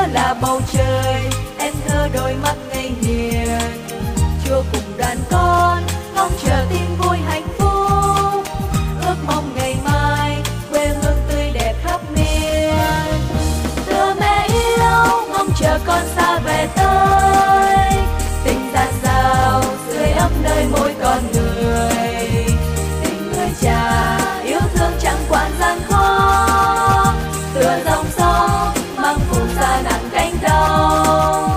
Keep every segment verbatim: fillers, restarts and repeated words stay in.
Chúa là bầu trời, em thơ đôi mắt ngây hiền. Chúa cùng đàn con ngóng chờ tin vui hạnh phúc, ước mong ngày mai quê hương tươi đẹp khắp miền. Thưa mẹ yêu ngóng chờ con xa về tới, tình dạt dào sưởi ấm nơi mỗi con người. Tình người cha yêu thương chẳng quản gian khó, tựa dòng sông mang phù sa nặng cánh đau.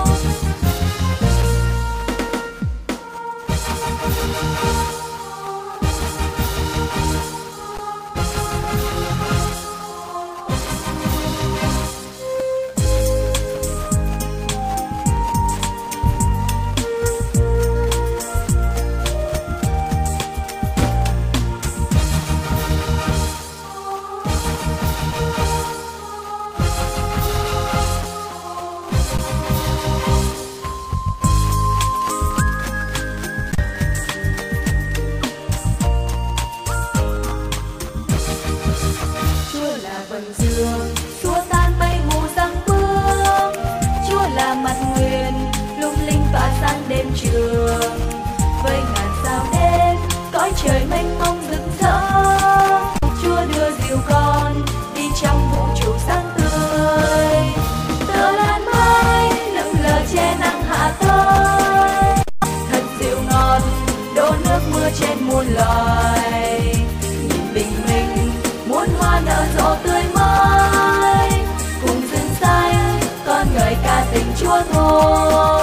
Vầng dương xua tan mây mù răng bước, Chúa là mặt nguyên lung linh tỏa sáng đêm trường. Với ngàn sao đêm cõi trời mênh mông rực rỡ, Chúa đưa dìu con đi trong vũ trụ sáng tươi. Tựa lan mây lững lờ che nắng hạ tới, thật dịu ngọt đổ nước mưa trên muôn loài. Nhìn bình minh muôn hoa nở rộ tươi mới, cùng rừng xanh con ngợi ca tình Chúa thôi.